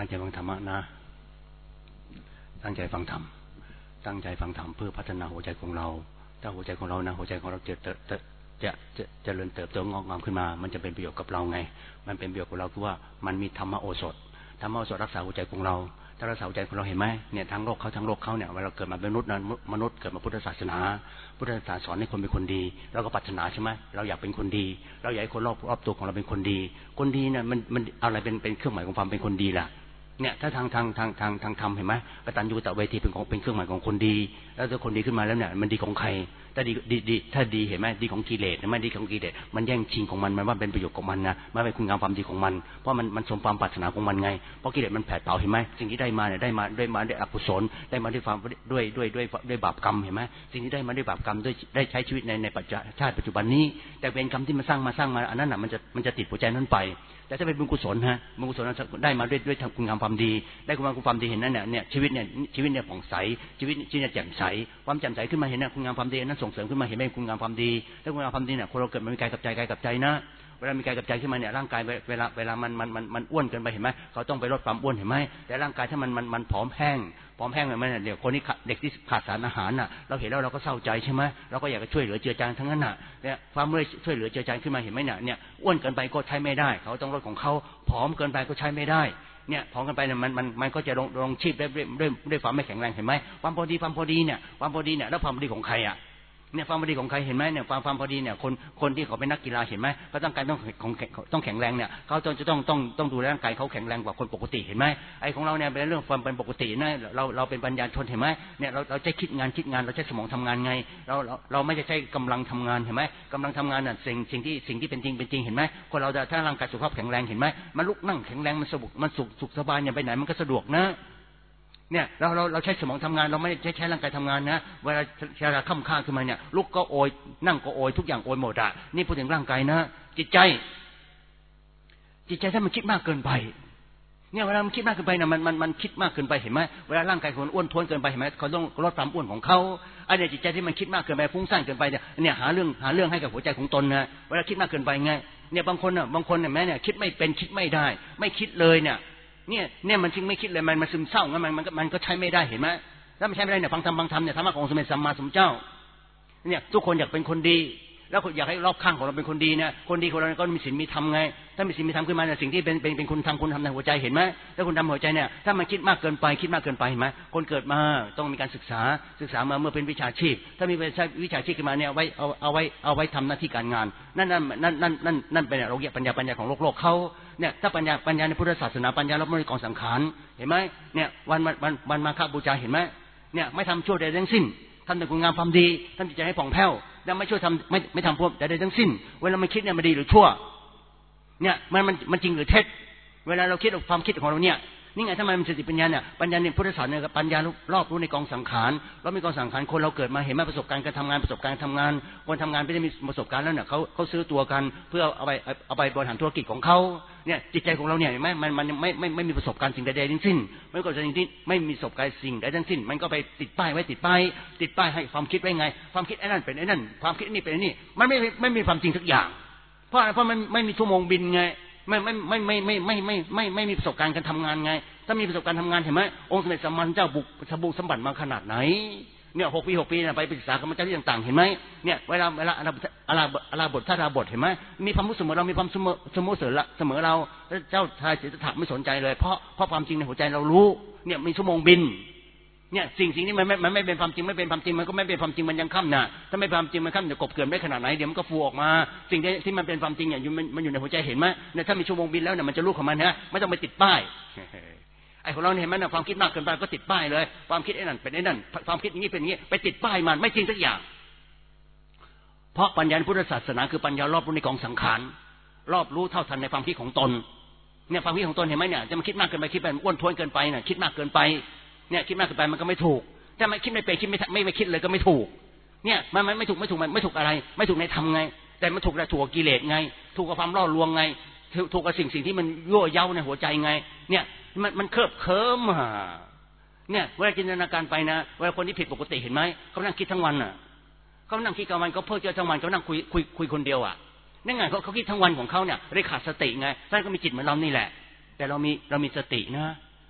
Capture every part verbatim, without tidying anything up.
ตั้งใจฟังธรรมะนะตั้งใจฟังธรรมตั้งใจฟังธรรมเพื่อพัฒนาหัวใจของเราถ้าหัวใจของเรานะหัวใจของเราจะจะจะจะจะเจริญเติบโตงอกงามขึ้นมามันจะเป็นประโยชน์กับเราไงมันเป็นประโยชน์กับเราคือว่ามันมีธรรมโอสถธรรมโอสถรักษาหัวใจของเราถ้ารักษาหัวใจของเราเห็นไหมเนี่ยทั้งโลกเขาทั้งโลกเขาเนี่ยเวลาเกิดมาเป็นมนุษย์นั้นมนุษย์เกิดมาพุทธศาสนาพุทธศาสนาสอนให้คนเป็นคนดีเราก็ปรารถนาใช่ไหมเราอยากเป็นคนดีเราอยากให้คนรอบรอบตัวของเราเป็นคนดีคนดีเนี่ยมันมันอะไรเป็นเป็นเครื่องหมายของความเป็นคนดีล่ะเนี่ยถ้าทางทางทางทางทางธรรมเห็นไหมกตัญญูกตเวทีเป็นของเป็นเครื่องหมายของคนดีแล้วถ้าคนดีขึ้นมาแล้วเนี่ยมันดีของใครถ้าดีดีดีถ้าดีเห็นไหมดีของกิเลสไม่ดีของกิเลสมันแย่งชิงของมันมันว่าเป็นประโยชน์ของมันนะไม่เป็นคุณงามความดีของมันเพราะมันมันสมความปรารถนาของมันไงเพราะกิเลสมันแผดเผาเห็นไหมสิ่งที่ได้มาเนี่ยได้มาได้มาด้วยอกุศลได้มาด้วยความด้วยด้วยด้วยด้วยบาปกรรมเห็นไหมสิ่งที่ได้มาด้วยบาปกรรมด้วยได้ใช้ชีวิตในในปัจจุบันชาติปัจจุบันนี้แต่เป็นกรรมที่มันสร้างมาสร้างมาอันนั้นน่ะมันจะมันจะติดหัวใจนั้นไปแต่ถ้าเป็นบุญกุศลฮะบุญกุศลนั้นได้มาด้วยด้วยทำคุณงามความดีได้คุณงามความดีเห็นนั่นเนี่ยเนี่ยชีวิตเนี่ยชีวิตเนี่ยผ่องใสชีวิตชีวิตเนี่ยแจ่มใสความแจ่มใสขึ้นมาเห็นนะคุณงามความดีนั้นส่งเสริมขึ้นมาเห็นไหมคุณงามความดีถ้าคุณงามความดีเนี่ยคนเราเกิดมันมีกายกับใจกายกับใจนะเวลามีกายกับใจขึ้นมาเนี่ยร่างกายเวลาเวลามันมันมันมันอ้วนเกินไปเห็นไหมเขาต้องไปลดความอ้วนเห็นไหมแต่ร่างกายถ้ามันมันมันผอมแห้งผอมแห้งเลยมันเดี๋ยวคนนี้เด็กที่ขาดสารอาหารน่ะเราเห็นแล้วเราก็เศร้าใจใช่ไหมเราก็อยากจะช่วยเหลือเจือจางทั้งนั้นน่ะเนี่ยความเมื่อช่วยเหลือเจือจางขึ้นมาเห็นไหมเนี่ยเนี่ยอ้วนเกินไปก็ใช้ไม่ได้เขาต้องลดของเขาผอมเกินไปก็ใช้ไม่ได้เนี่ยผอมกันไปเนี่ยมันมันมันก็จะลงลงชีพได้ด้วยด้วยด้วยความไม่แข็งแรงเห็นไหมความพอดีความพอดีเนี่ยความพอดีเนี่ยแล้วความพอดีของใครอ่ะเนี่ยความพอดีของใครเห็นไหมเนี่ยความความพอดีเนี่ยคนคนที่เขาเป็นนักกีฬาเห็นไหมเขาต้องการต้องของต้องแข็งแรงเนี่ยเขาต้องจะต้องต้องต้องดูแลร่างกายเขาแข็งแรงกว่าคนปกติเห็นไหมไอ้ของเราเนี่ยเป็นเรื่องความเป็นปกตินะเราเราเป็นปัญญาชนเห็นไหมเนี่ยเราเราใช้คิดงานคิดงานเราใช้สมองทำงานไงเราเราเราไม่ใช่กำลังทำงานเห็นไหมกำลังทำงานน่ะสิ่งสิ่งที่สิ่งที่เป็นจริงเป็นจริงเห็นไหมคนเราถ้าร่างกายสุขภาพแข็งแรงเห็นไหมมันลุกนั่งแข็งแรงมันสะดวกมันสุขสุขสบายเนี่ยไปไหนมันก็สะดวกนะเนี่ยเราเราเราใช้สมองทำงานเราไม่ได้ใช้ใช้ร่างกายทำงานนะเวลาเวลาค่ำข้างขึ้นมาเนี่ยลุกก็โอยนั่งก็โอยทุกอย่างโอยหมดอ่ะนี่พูดถึงร่างกายนะจิตใจจิตใจถ้ามันคิดมากเกินไปเนี่ยเวลามันคิดมากเกินไปนะมันมันมันคิดมากเกินไปเห็นไหมเวลาร่างกายคนอ้วนท้วนเกินไปเห็นไหมเขาต้องลดความอ้วนของเขาไอ้เนี่ยจิตใจที่มันคิดมากเกินไปฟุ้งซ่านเกินไปเนี่ยเนี่ยหาเรื่องหาเรื่องให้กับหัวใจของตนนะเวลาคิดมากเกินไปไงเนี่ยบางคนอ่ะบางคนเนี่ยแม้เนี่ยคิดไม่เป็นคิดไม่ได้ไม่คิดเลยเนี่ยเนี่ยเนี่ยมันจึงไม่คิดเลยมันมันซึมเศร้างั้นมันมันมันก็ใช้ไม่ได้เห็นไหมถ้าไม่ใช้ไม่ได้เนี่ยฟังธรรมฟังธรรมเนี่ยธรรมะของสมเด็จสัมมาสัมพุทธเจ้าเนี่ยทุกคนอยากเป็นคนดีแล้วอยากให้รอบข้างของเราเป็นคนดีเนี่ยคนดีของเราก็มีศีลมีธรรมไงถ้ามีศีลมีธรรมขึ้นมาเนี่ยสิ่งที่เป็นเป็นเป็นคุณธรรมคุณธรรมในหัวใจเห็นไหมถ้าคุณทำหัวใจเนี่ยถ้ามันคิดมากเกินไปคิดมากเกินไปเห็นไหมคนเกิดมาต้องมีการศึกษาศึกษามาเมื่อเป็นวิชาชีพถ้ามีวิชาชีพขึ้นมาเนี่ยไว้เอาเอาไว้เอาไว้ทำหน้าที่การงานนั่นนั่นนั่นนั่นนั่นนั่นเป็นเราเรียกปัญญาปัญญาของโลกโลกเขาเนี่ยถ้าปัญญาปัญญาในพุทธศาสนาปัญญาลบในกองสังขารเห็นไหมเนี่ยวันวันวันมาฆบูชาเห็นไหมเนี่ยไม่ทำชั่วใดทั้งสิ้นทำแต่คุณงามความดีทำจิตใจให้ผ่องแผ้วแล้วไม่ช่วยทำไม่ไม่ทำพวกใดๆทั้งสิ้นเวลามันคิดเนี่ยมันดีหรือชั่วเนี่ยมันมันมันจริงหรือเท็จเวลาเราคิดความคิดของเราเนี่ยนี่ไงทำไมมันสติปัญญาเนี่ยปัญญาในพุทธศาสนากับปัญญารอบรู้ในกองสังขารแล้วมีกองสังขารคนเราเกิดมาเห็นไหมประสบการณ์การทำงานประสบการณ์ทำงานคนทำงานไม่ได้มีประสบการณ์แล้วเนี่ยเขาเขาซื้อตัวกันเพื่อเอาไปเอาไปบริหารธุรกิจของเขาเนี่ยจิตใจของเราเนี่ยเห็นไหมมันมันไม่ไม่ไม่มีประสบการณ์สิ่งใดๆทั้งสิ้นไม่ก็สิ่งที่ไม่มีประสบการณ์สิ่งใดทั้งสิ้นมันก็ไปติดป้ายไว้ติดป้ายติดป้ายให้ความคิดไว้ไงความคิดไอ้นั่นเป็นไอ้นั่นความคิดนี่เป็นไอ้นี่มันไม่ไม่มีความจริงสักอย่างเพราะเพราะมันไม่มีชั่วโมงบินไงไม่ไม่ไม่ไม่ไม่ไม่ไม่ไม่ไม่มีประสบการณ์การทำงานไงถ้ามีประสบการณ์ทำงานเห็นไหมองค์สมเด็จสัมมาสัมพุทธเจ้าบุกสบุกสมบัติมาขนาดไหนเนี่ยหกปีหกปีไปศึกษากับพระเจ้าที่ต่างๆเห็นไหมเนี่ยเวลาเวลาอาราอาราอาราบทท่าราบทเห็นไหมมีความรู้เสมอเรามีความเสมอเสมอเสมอเสมอเราเจ้าชายสิทธัตถะไม่สนใจเลยเพราะเพราะความจริงในหัวใจเรารู้เนี่ยมีชั่วโมงบินเนี่ยสิ่งสิ่งนี้มันไม่มันไม่เป็นความจริงไม่เป็นความจริงมันก็ไม่เป็นความจริงมันยังค่ำน่ะถ้าไม่เป็นความจริงมันค่ำจะกบเกินได้ขนาดไหนเดี๋ยวมันก็ฟูออกมาสิ่งที่มันเป็นความจริงเนี่ยมันอยู่ในหัวใจเห็นไหมเนี่ยถ้ามีชั่วโมงบินแล้วเนี่ยมันจะรู้ของมันนะไม่ต้องไปติดป้ายไอ้ของเราเห็นไหมนะความคิดมากเกินไปก็ติดป้ายเลยความคิดไอ้นั่นเป็นไอ้นั่นความคิดอย่างนี้เป็นอย่างนี้ไปติดป้ายมันไม่จริงสักอย่างเพราะปัญญาพุทธศาสนาคือปัญญารอบรู้ในกองสังขารรอบรู้เท่าทันในความคิดของตนเนี่ยความคิดของตนเห็นไหมเนี่ยจะมาคิดมากเกินไปคิดไปอ้วนท้วนเกินไปเนี่ยคิดมากเกินไปเนี่ยคิดมากเกินไปมันก็ไม่ถูกถ้าไม่คิดไม่เป็นคิดไม่ไม่ไม่คิดเลยก็ไม่ถูกเนี่ยมันมันไม่ถูกไม่ถูกมันไม่ถูกอะไรไม่ถูกในธรรมไงแต่มันถูกแต่ถูกกิเลสไงถูกกับความล่อลวงไงถูกกับสิ่งสิ่งที่มันยั่วเย้าในหัวใจไงเนี่ยมันมันเคลิบเคลิ้มอ่ะเนี่ยเวลาจินตนาการไปนะเวลาคนที่ผิดปกติเห็นไหมเขานั่งคิดทั้งวันอ่ะเขานั่งคิดกลางวันเขาเพ้อเจ้อทั้งวันเขานั่งคุยคุยคุยคนเดียวอ่ะนั่นไงเขาเขาคิดทั้งวันของเขาเนี่ยเรียกขาดสติไงท่านก็มีจิตเหมือนเรานี่แหละแต่เรามีเรามีสตินะ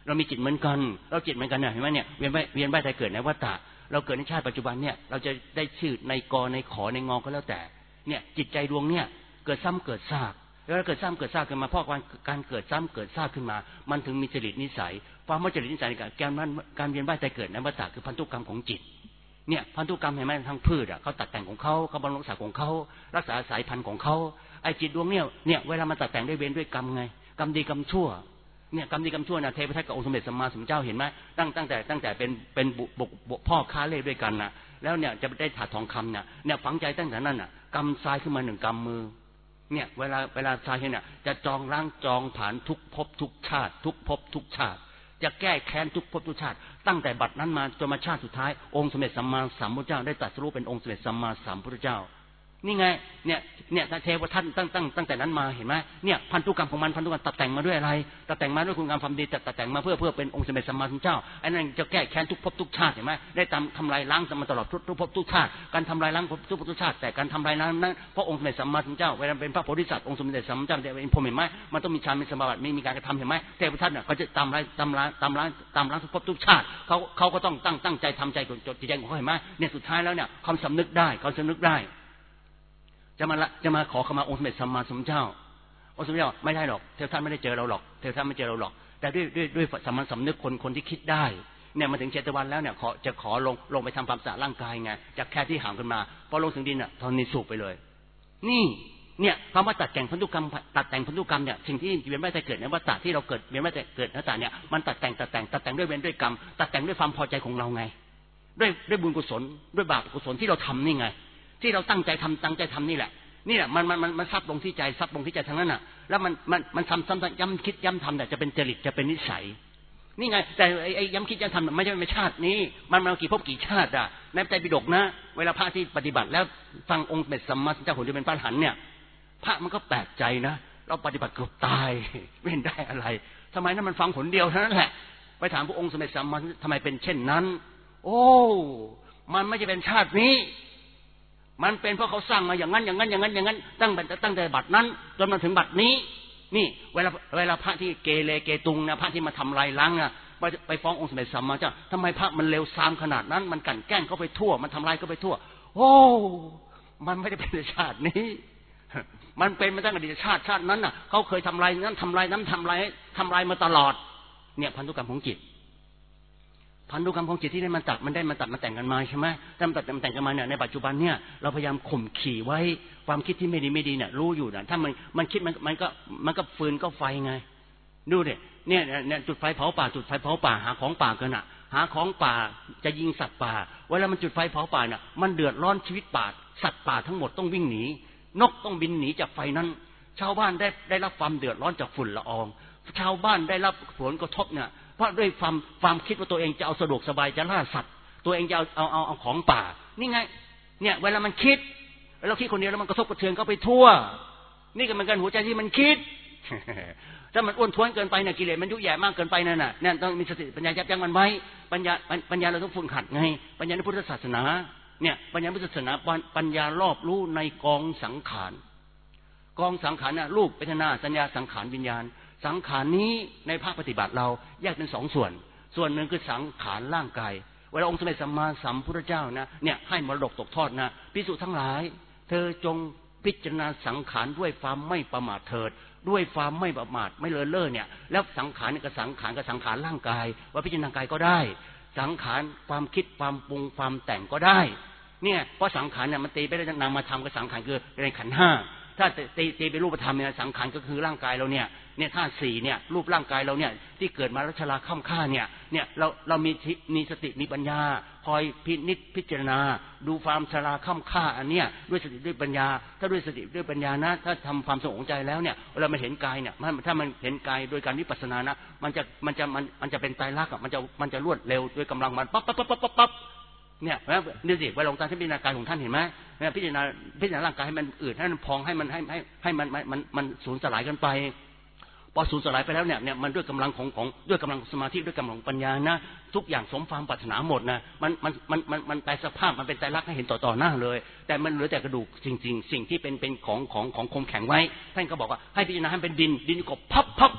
เรามีจิตเหมือนกันเราจิตเหมือนกันเนี่ยเห็นไหมเนี่ยเวียนไปเวียนไปแต่เกิดในวัฏฏะเราเกิดในชาติปัจจุบันเนี่ยเราจะได้ชื่อในกอในขอในงอก็แล้วแต่เนี่ยจิตใจดวงเนี่ยเกิดซ้ำเกิดซากแล้วเกิดซ้ำเกิดซากขึ้นมาเพราะการการเกิดซ้ำเกิดซากขึ้นมามันถึงมีจริตนิสัยความว่าจริตนิสัยในการการการเวียนว่ายตายเกิดในวัฏฏะคือพันธุกรรมของจิตเนี่ยพันธุกรรมเห็นไหมทั้งพืชอ่ะเขาตัดแต่งของเขาเขาบำรุงรักษาของเขารักษาสายพันธุ์ของเขาไอ้จิตดวงเนี่ยเนี่ยเวลามันตัดแต่งด้วยเวรด้วยกรรมไงกรรมดีกรรมชั่วเนี่ยกรรมดีกรรมชั่วนะเทพทัตกับองค์สมเด็จสัมมาสัมพุทธเจ้าเห็นไหมตั้งตั้งแต่ตั้งแต่เป็นเป็นบุบุพ่อค้าเล่ด้วยกันนะแล้วเนี่ยจะได้ถาดทองคำเนี่ยเนี่ยฝังใจตั้งแต่นั้นน่ะกรรมทรายขึ้นมาหนึ่งกรรมมือเนี่ยเวลาเวลาทรายเนี่ยจะจองล้างจองผ่านทุกภพทุกชาติทุกภพทุกชาติจะแก้แค้นทุกภพทุกชาติตั้งแต่บัดนั้นมาจนมาชาติสุดท้ายองค์สมเด็จสัมมาสัมพุทธเจ้าได้ตรัสรู้เป็นองค์สมเด็จสัมมาสัมพุทธเจ้านี่ไงเนี่ยเนี่ยเทวทัตตั้งตั้งตั้งแต่นั้นมาเห็นไหมเนี่ยพันธุกรรมของมันพันธุกรรมตัดแต่งมาด้วยอะไรตัดแต่งมาด้วยคุณงามความดีตัดแต่งมาเพื่อเพื่อเป็นองค์สมเด็จสัมมาสัมพุทธเจ้าไอ้นั่นจะแก้แค้นทุกภพทุกชาติเห็นไหมได้ตามทำลายล้างมาตลอดทุกทุกภพทุกชาติการทำลายล้างทุกภพทุกชาติแต่การทำลายล้างนั้นเพราะองค์สมเด็จสัมมาสัมพุทธเจ้าเวลาเป็นพระโพธิสัตว์องค์สมเด็จสัมมาสัมพุทธเจ้าเป็นพรหมเห็นไหมมันต้องมีฌานมีสมาบัติมีการกระทำเห็นไหมเทวทัตเนี่ยเขาจะตามล้างตามล้างตามล้างตามล้างทุกภพทุกชาติเขาเขาก็ต้องตั้งตั้งใจทำใจจดใจของเขาเห็นไหมเนี่ยสุดท้ายแล้วเนี่ยความสำนึกได้ความสำนึกได้จะมาจะมาขอขมาองค์สมเด็จสัมมาสัมพุทธเจ้าองค์สมเด็จเจ้าไม่ได้หรอกเทวทัตไม่ได้เจอเราหรอกเทวทัตไม่เจอเราหรอกแต่ด้วยด้วยด้วยสามัญสำนึกคนคนที่คิดได้เนี่ยมาถึงเจตวันแล้วเนี่ยขอจะขอลงลงไปทำความสะอาดร่างกายไงจากแค่ที่ห่างกันมาพอลงถึงดินอ่ะตอนนี้สูบไปเลยนี่เนี่ยคำว่าตัดแต่งพันธุกรรมตัดแต่งพันธุกรรมเนี่ยสิ่งที่เวียนว่ายตายเกิดในวัฏฏะที่เราเกิดเวียนว่ายตายเกิดในวัฏฏะเนี่ยมันตัดแต่งตัดแต่งตัดแต่งด้วยเวรด้วยกรรมตัดแต่งด้วยความพอใจของเราไงด้วยด้วยบุญกุศลด้วยบาปกุศลที่เราทำนี่ไงที่เราตั้งใจทำตั้งใจทำนี่แหละนี่แหละมันมันมันมันซับลงที่ใจซับลงที่ใจทั้งนั้นน่ะแล้วมันมันมันทำซ้ำๆย้ำคิดย้ำทำแต่จะเป็นจริตจะเป็นนิสัยนี่ไงแต่ไอ้ไอ้ย้ำคิดย้ำทำไม่ใช่ในชาตินี้มันมากี่ภพกี่ชาติอ่ะในใจปิฎกนะเวลาพระที่ปฏิบัติแล้วฟังองค์สมเด็จสัมมาสัมพุทธเจ้าผลที่เป็นพระอรหันต์เนี่ยพระมันก็แปลกใจนะเราปฏิบัติเกือบตายไม่เห็นได้อะไรทำไมนั้นมันฟังผลเดียวเท่านั้นแหละไปถามพระองค์สมเด็จสัมมาสัมพุทธเจ้าทำไมเป็นเช่นนั้นโอ้มันไม่ใช่เป็นชาตินี้มันเป็นเพราะเขาสร้างมาอย่างนั้นอย่างนั้นอย่างนั้นอย่างนั้นตั้งแต่ตั้งแต่บัดนั้นจนมาถึงบัดนี้นี่เวลาเวลาพระที่เกเรเกตุงนะพระที่มาทำลายล้างนะไปไปฟ้ององค์สมเด็จสัมมาสัมพุทธเจ้าทำไมพระมันเลวทรามขนาดนั้นมันกั่นแกล้งเขาไปทั่วมันทำลายเขาไปทั่วโอ้มันไม่ได้เป็นชาตินี้มันเป็นมาตั้งแต่อดีตชาติชาตินั้นน่ะเขาเคยทำลายนั้นทำลายนั้นทำลายทำลายมาตลอดเนี่ยพันธุกรรมของจิตพันธุกรรมของจิตที่ได้มันตัดมันได้มันตัดมันแต่งกันมาใช่ไหมแต่มันตัดมันแต่งกันมาเนี่ยในปัจจุบันเนี่ยเราพยายามข่มขี่ไว้ความคิดที่ไม่ดีไม่ดีเนี่ยรู้อยู่นะถ้ามันมันคิดมันมันก็มันก็ฟืนก็ไฟไงดูดิเนี่ยเนี่ยจุดไฟเผาป่าจุดไฟเผาป่าหาของป่ากันอ่ะหาของป่าจะยิงสัตว์ป่าเวลามันจุดไฟเผาป่าเนี่ยมันเดือดร้อนชีวิตป่าสัตว์ป่าทั้งหมดต้องวิ่งหนีนกต้องบินหนีจากไฟนั้นชาวบ้านได้ได้รับความเดือดร้อนจากฝุ่นละอองชาวบ้านได้รับผลกระทบเนี่ยเพราะด้วยความความคิดว่าตัวเองจะเอาสะดวกสบายจะล่าสัตว์ตัวเองจะเอาเอาเอาเอาของป่านี่ไงเนี่ยเวลามันคิดเราคิดคนเดียวแล้วมันกระทบกระเทือนเข้าไปทั่วนี่ก็เหมือนกันหัวใจที่มันคิดถ้ามันอ้วนท้วนเกินไปเนี่ยกิเลสมันยุ่ยแย่มากเกินไปนั่นน่ะเนี่ยต้องมีสติปัญญายับยั้งมันไว้ปัญญาปัญญาเราต้องฝึกหัดไงปัญญาในพุทธศาสนาเนี่ยปัญญาพุทธศาสนาปัญญารอบรู้ในกองสังขารกองสังขารน่ะรูปเวทนาสัญญาสังขารวิญญาณสังขารนี้ในภาคปฏิบัติเราแยกเป็นสองส่วนส่วนหนึ่งคือสังขารร่างกายเวลาองค์สมเด็จสัมมาสัมพุทธเจ้านะเนี่ยให้มรดกตกทอดนะภิกษุทั้งหลายเธอจงพิจารณาสังขารด้วยความไม่ประมาทเถิดด้วยความไม่ประมาทไม่เลินเล่อเนี่ยแล้วสังขารนี่กับสังขารกับสังขารร่างกายว่าพิจารณากายก็ได้สังขารความคิดความปรุงความแต่งก็ได้เนี่ยเพราะสังขารเนี่ยมันตีไปได้นามธรรมกับสังขารคือในขันธ์ห้าถ้าตีตีเป็นรูปธรรมเนี่ยสังขารก็คือร่างกายเราเนี่ยเนี่ยธาตุสี่เนี่ยรูปร่างกายเราเนี่ยที่เกิดมาแล้วชราค่ำค่าเนี่ยเนี่ยเราเรามีมีสติมีปัญญาคอยพินิจพิจารณาดูความชราค่ำค่าอันเนี้ยด้วยสติด้วยปัญญาถ้าด้วยสติด้วยปัญญานะถ้าทำความสงบใจแล้วเนี่ยเรามาเห็นกายเนี่ยถ้ามันเห็นกายโดยการวิปัสสนานะมันจะมันจะมันมันจะเป็นไตรลักษณ์มันจะมันจะรวดเร็วด้วยกำลังมันปั๊บปั๊บปั๊บปั๊บปั๊บเนี่ยนะดูสิว่าหลวงตาท่านพิจารณากายของท่านเห็นไหมพิจารณาพิจารณาร่างกายให้มันอืดให้มันพองให้มันให้ให้ให้มันมันมันสูญสลายกันไปพอสูญสลายไปแล้วเนี่ยเนี่ยมันด้วยกำลังของของด้วยกำลังสมาธิด้วยกำลังปัญญานะทุกอย่างสมความปรารถนาหมดนะมันมันมันมันมันแปลสภาพมันเป็นไตรลักษณ์ให้เห็นต่อต่อหน้าเลยแต่มันเหลือแต่กระดูกจริงๆสิ่งที่เป็นเป็นของของของคมแข็งไว้ท่านก็บอกว่าให้พิจารณาให้เป็นดินดินก็พับพับ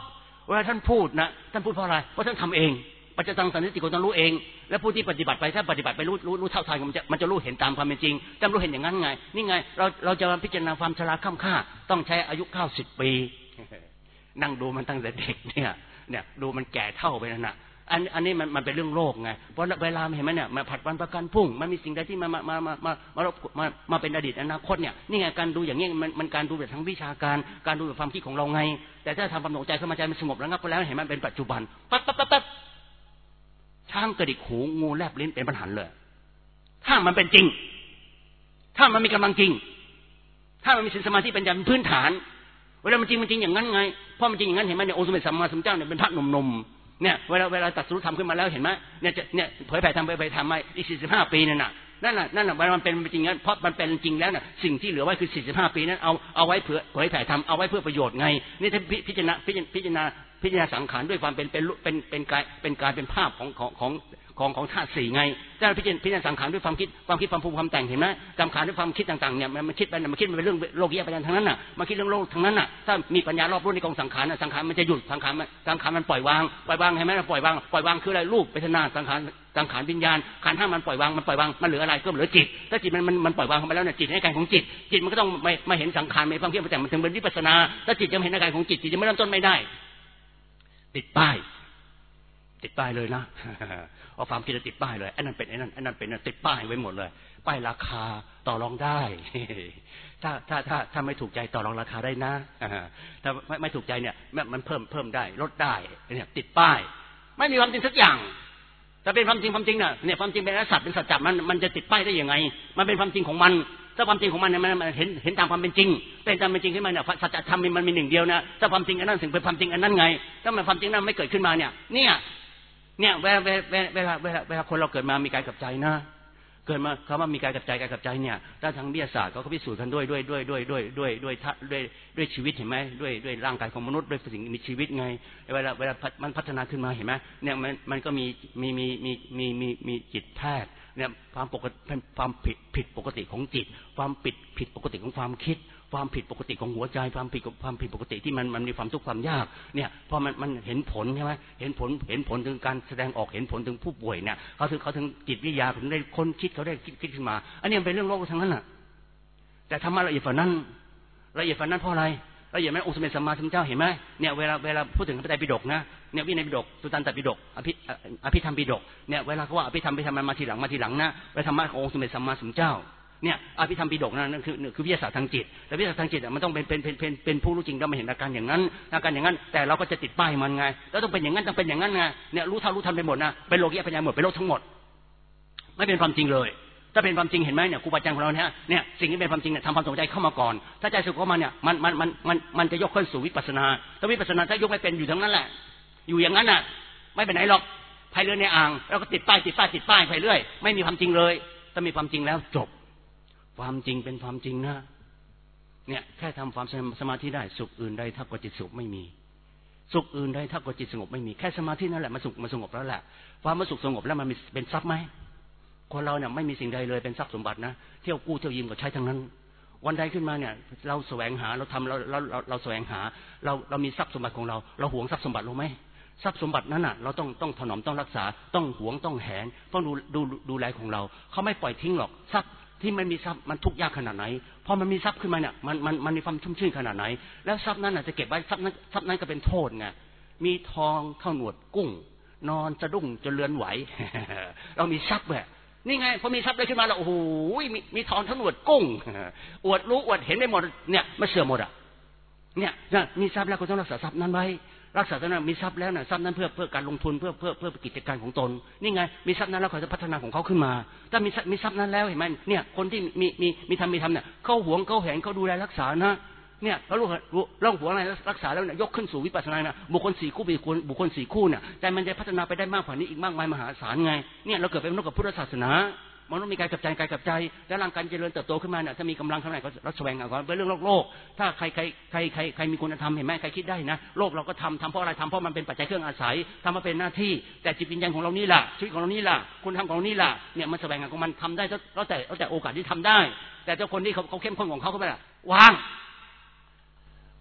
เวลาท่านพูดนะท่านพูดเพราะอะไรเพราะท่านทำเองปัจจตังสันนิติโกต้องรู้เองและผู้ที่ปฏิบัติไปถ้าปฏิบัติไปรู้รู้รู้เท่าทันมันจะมันจะรู้เห็นตามความเป็นจริงจำรู้เห็นอย่างนั้นไงนี่ไงเราเราจะมาพิจารณาความชราค่ำค่าต้องใช้อายุเก้าสิบปีนั่งดูมันตั้งแต่เด็กเนี่ยเนี่ยดูมันแก่เท่าไปนั่นน่ะอันอันนี้มันมันเป็นเรื่องโลกไงเพราะเวลาเห็นไหมเนี่ยมาผัดวันประกันพรุ่งมันมีสิ่งใดที่มามามามามามามามาเป็นอดีตอนาคตเนี่ยนี่ไงการดูอย่างนี้มันมันการดูแบบทางวิชาการการดูแบบความคิดของเราไงแต่ถ้าทำความหนกใจเข้ามาใจมันสงบแล้วงับไปแล้วเห็นมันเป็นปัจจุบันปั๊บปั๊บปั๊บปั๊บช้างกระดิกหูงูแลบลิ้นเป็นปัญหาเลยถ้ามันเป็นจริงถ้ามันมีกำลังจริงถ้ามันมีศีลสมาธิเป็นอย่างพื้นฐานเวลามันจริงมันจริงอย่างนั้นไงเพราะมันจริงอย่างนั้นเห็นไหมเนี่ยองค์สมเด็จสัมมาสัมพุทธเจ้าเนี่ยเป็นพระหนุ่มๆเนี่ยเวลาเวลาตรัสรู้ธรรมขึ้นมาแล้วเห็นไหมเนี่ยจะเนี่ยเผยแผ่ธรรมไปไปทำมาอีกสี่สิบห้าปีนั่นน่ะนั่นน่ะนั่นน่ะมันเป็นจริงงั้นเพราะมันเป็นจริงแล้วน่ะสิ่งที่เหลือไว้คือสี่สิบห้าปีนั้นเอาเอาไว้เผื่อเผยแผ่ธรรมเอาไว้เพื่อประโยชน์ไงนี่ถ้าพิจารณาพิจารณาพิจารณาสังขารด้วยความเป็นเป็นเป็นเป็นกายเป็นกายเป็นภาพของของของของของธาตุสี่ไงถ้าพิจารณาพิจารณาสังขารด้วยความคิดความคิดความภูมิความแต่งเห็นไหมสังขารด้วยความคิดต่างๆเนี่ยมันคิดไปมันคิดมันเป็นเรื่องโลกียปัญญาทั้งนั้นน่ะมันคิดเรื่องโลกทั้งนั้นน่ะถ้ามีปัญญารอบรู้ในกองสังขารน่ะสังขารมันจะหยุดสังขารมันสังขารมันปล่อยวางปล่อยวางเห็นไหมมันปล่อยวางปล่อยวางคืออะไรรูปเวทนาสังขารสังขารวิญญาณขันธ์ห้ามันปล่อยวางมันปล่อยวางมันเหลืออะไรก็เหลือจิตถ้าจิตมันมันมันปล่อยวางเข้าไปแล้วเนี่ยจิตในการของจิตจิตมันก็ต้องไม่ไม่เห็นสังขารไม่ความคิดแต่มันถึงเป็นวิปัสสนาถ้าจิตยังเห็นในการของจิตจิตจะไม่เริ่มต้นไม่ได้ติดป้ายติดป้ายเลยนะเอาความคิดติดป้ายเลยไอ้นั่นเป็นไอ้นั่นไอ้นั่นเป็นนั่นติดป้ายไว้หมดเลยป้ายราคาต่อรองได้ถ้าถ้าถ้าถ้าไม่ถูกใจต่อรองราคาได้นะถ้าไม่ไม่ถูกใจเนี่ยมันเพิ่มเพิ่มได้ลดได้เนี่ยติดป้ายไม่มีความจริงสักอย่างถ้าเป็นความจริงความจริงเนี่ยเนี่ยความจริงเป็นสัตว์เป็นสัจจะมันมันจะติดป้ายได้ยังไงมันเป็นความจริงของมันถ้าความจริงของมันเนี่ยมันเห็นเห็นตามความเป็นจริงเป็นตามเป็นจริงขึ้นมาเนี่ยสัจธรรมมันมีหนึ่งเดียวนะถ้าความจริงอันนั้นถึงเป็นความจริงอันนั้นไงถ้ามันความจริงนั้นไม่เกิดขึ้นมาเนี่ยเนี่ยเนี่ยเวลาเวลาเวลาเวลาเวลาคนเราเกิดมามีกายกับใจนะเกิดมาคำว่ามีกายกับใจกายกับใจเนี่ยด้านทางวิทยาศาสตร์เขาก็พิสูจน์กันด้วยด้วยด้วยด้วยด้วยด้วยด้วยด้วยด้วยชีวิตเห็นไหมด้วยด้วยร่างกายของมนุษย์ด้วยสิ่งมีชีวิตไงเวลาเวลามันพัฒนาขึ้นมาเห็นไหมเนี่ยมันมันก็มีมีมีมีมีมีมีจิตแพทย์เนี่ยความปกติความผิดผิดปกติของจิตความผิดผิดปกติของความคิดความผิดปกติของหัวใจความผิดความผิดปกติที่มันมันมีความทุกข์ความยากเนี่ยพอมันมันเห็นผลใช่ไหมเห็นผลเห็นผลถึงการแสดงออกเห็นผลถึงผู้ป่วยเนี่ยเขาถึงเขาถึงจิตวิทยาถึงได้ค้นคิดเขาได้คิดคิดขึ้นมาอันนี้เป็นเรื่องโลกทั้งนั้นน่ะแต่ธรรมะละเอียดกว่านั้นละเอียดกว่านั้นเพราะอะไรละเอียดไหมองค์สมเด็จสัมมาสัมพุทธเจ้าเห็นไหมเนี่ยเวลาเวลาพูดถึงพระไตรปิฎกนะเนี่ยวินัยปิฎกสุตตันตปิฎกอภิอภิธรรมปิฎกเนี่ยเวลาเขาว่าอภิธรรมอภิธรรมมันมาทีหลังมาทีหลังนะเวลาธรรมะขององค์สมเด็จสัมมาสัมพุทธเจ้าเนี่ยอภิธรรมปิฎกนั่นคือคือวิทยาศาสตร์ทางจิตแต่วิทยาศาสตร์ทางจิตมันต้องเป็นเป็นเป็นเป็นเป็นผู้รู้จริงเราไม่เห็นอาการอย่างนั้นอาการอย่างนั้นแต่เราก็จะติดป้ายมันไงแล้วต้องเป็นอย่างนั้นต้องเป็นอย่างนั้นไงเนี่ยรู้เท่ารู้ทันไปหมดนะเป็นโลกียปัญญาหมดเป็นโลกทั้งหมดไม่เป็นความจริงเลยถ้าเป็นความจริงเห็นไหมเนี่ยครูบาอาจารย์ของเราเนี่ยเนี่ยสิ่งที่เป็นความจริงเนี่ยทำความสนใจเข้ามาก่อนถ้าใจสุขเข้ามาเนี่ยมันมันมันมันมันจะยกขึ้นสู่วิปัสสนาถ้าวิปัสสนาถ้ายกไม่เป็นอยู่ทั้งนั้นแหละอยู่อย่างนั้นน่ะไม่ไปไหนหรอกพายเรือในอ่างแล้วก็ติดป้ายติดป้ายติดป้ายไปเรื่อยไม่มีความจริงเลยถ้ามีความจริงแล้วจบความจริงเป็นความจริงนะเนี่ยแค่ทำความสมาธิได้สุขอื่นใดเท่ากับจิตสุขไม่มีสุขอื่นใดเท่ากับจิตสงบไม่มีแค่สมาธินั่นแหละมาสุขมาสงบแล้วแหละความมาสุขสงบแล้วมันมีเป็นทรัพย์ไหมคนเราเนี่ยไม่มีสิ่งใดเลยเป็นทรัพย์สมบัตินะเที่ยวกู้เที่ยวยืมก็ใช้ทั้งนั้นวันใดขึ้นมาเนี่ยเราแสวงหาเราทำเราเราเราเราแสวงหาเราเรามีทรัพย์สมบัติของเราเราหวงทรัพย์สมบัติเราไหมทรัพย์สมบัตินั้นน่ะเราต้องต้องถนอมต้องรักษาต้องหวงต้องแหนต้องดูดูดูแลของเราเขาไม่ปล่อยทิ้งหรอกทรัพย์ที่ไม่มีทรัพย์มันทุกข์ยากขนาดไหนพอมันมีทรัพย์ขึ้นมาเนี่ยมันมันมันมีความชุ่มชื่นขนาดไหนแล้วทรัพย์นั้นน่ะจะเก็บไว้ทรัพย์นั้นทรัพย์นั้นก็เป็นโทษไงมีทองเข้าหนวดกุ้งนอนสะดุ้งจนเลือนไหว เรามีทรัพย์แบบนี่ไงพอมีทรัพย์ได้ขึ้นมาแล้วโอ้โหมีมีทองทั้งหนวดกุ้งอวดรู้อวดเห็นได้หมดเนี่ยมันเสื่อมหมดอ่ะเนี่ยมีทรัพย์แล้วก็ต้องรักษาทรัพย์นั้นไว้รักษาทรัพย์นั้นมีทรัพย์แล้วน่ะทรัพย์นั้นเพื่อเพื่อการลงทุนเพื่อเพื่อเพื่อกิจการของตนนี่ไงมีทรัพย์นั้นแล้วเขาจะพัฒนาของเขาขึ้นมาถ้ามีมีทรัพย์นั้นแล้วเห็นไหมเนี่ยคนที่มีมีมีทำมีทำเนี่ยเขาหวงเขาแหนเขาดูแลรักษานะเนี่ยเราลูกเราหวงอะไรรักษาแล้วเนี่ยยกขึ้นสู่วิปัสสนานะบุคคลสี่คู่บุคคลบุคคลสี่คู่เนี่ยแต่มันจะพัฒนาไปได้มากกว่านี้อีกมากมายมหาศาลไงเนี่ยเราเกิดเป็นมนุษย์กับพุทธศาสนามันต้องมีกายกับใจกายกับใจแล้วร่างกายเจริญเติบโตขึ้นมาเนี่ยถ้ามีกำลังเท่าไหร่ก็เราแสวงหาเป็นเรื่องโลกโลกถ้าใครใครใครใครใครมีคุณธรรมเห็นไหมใครคิดได้นะโลกเราก็ทำทำเพราะอะไรทำเพราะมันเป็นปัจจัยเครื่องอาศัยทำมาเป็นหน้าที่แต่จิตวิญญาณของเรานี่ล่ะชีวิตของเรานี่ล่ะคุณธรรมของเรานี่ล่ะเนี่ยมันแสวงหาของมันทำได้แล้วแต่แล้วแต่โอกาสที่ทำได้แต่เจ้าคนที่เขาเขาเข้มข้นของเขาเขาไม่ละวาง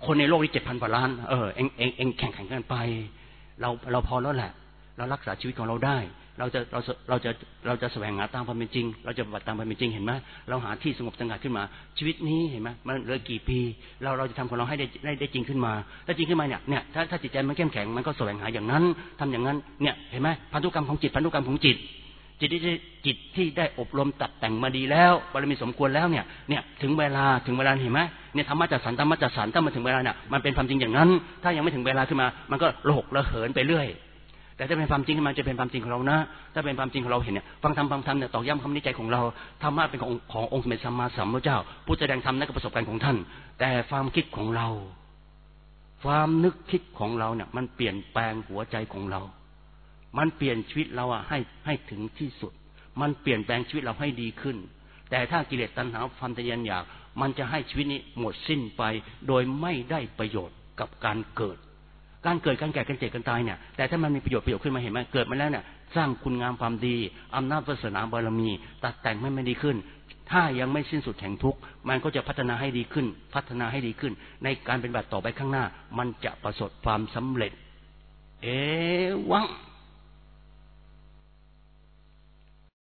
คนในโลกนี้เจ็ดพันกว่าล้านเออเองเองเองแข่งขันกันไปเราเราพอแล้วแหละเรารักษาชีวิตของเราได้เราจะเราเราจะเราจะแสวงหาตามความเป็นจริงเราจะปฏิบัติตามความเป็นจริงเห็นไหมเราหาที่สงบสงัดขึ้นมาชีวิตนี้เห็นไหมมันเหลือกี่ปีเราเราจะทำของเราให้ได้ได้ได้จริงขึ้นมาถ้าจริงขึ้นมาเนี่ยเนี่ยถ้าถ้าจิตใจมันเข้มแข็งมันก็แสวงหาอย่างนั้นทำอย่างนั้นเนี่ยเห็นไหมพันธุกรรมของจิตพันธุกรรมของจิตจิตที่จิตที่ได้อบรมตัดแต่งมาดีแล้วบารมีสมควรแล้วเนี่ยเนี่ยถึงเวลาถึงเวลาเห็นไหมเนี่ยธรรมะจัดสรรธรรมะจัดสรรถ้ามาถึงเวลาเนี่ยมันเป็นความจริงอย่างนั้นถ้ายังไม่ถึงเวลาขึ้นมามันก็ระหกระเหินไปเรื่อยแต่ถ้าเป็นความจริงขึ้นมาจะเป็นความจริงของเรานะถ้าเป็นความจริงของเราเห็นเนี่ยฟังธรรมฟังธรรมเนี่ยตอกย้ำคำนิจใจของเราธรรมะเป็นของขององค์สมเด็จสัมมาสัมพุทธเจ้าผู้แสดงธรรมนั่นก็ประสบการณ์ของท่านแต่ความคิดของเราความนึกคิดของเราเนี่ยมันเปลี่ยนแปลงหัวใจของเรามันเปลี่ยนชีวิตเราอะให้ให้ถึงที่สุดมันเปลี่ยนแปลงชีวิตเราให้ดีขึ้นแต่ถ้ากิเลสตัณหาความทะเยออยากมันจะให้ชีวิตนี้หมดสิ้นไปโดยไม่ได้ประโยชน์กับการเกิดการเกิดการแก่การเจ็บการตายเนี่ยแต่ถ้ามันมีประโยชน์ประโยชน์ขึ้นมาเห็นไหมเกิดมาแล้วเนี่ยสร้างคุณงามความดีอำนาจวาสนาบารมีตัดแต่งไม่ไม่ดีขึ้นถ้ายังไม่สิ้นสุดแห่งทุกข์มันก็จะพัฒนาให้ดีขึ้นพัฒนาให้ดีขึ้นในการเป็นแบบต่อไปข้างหน้ามันจะประสบความสำเร็จเอวัง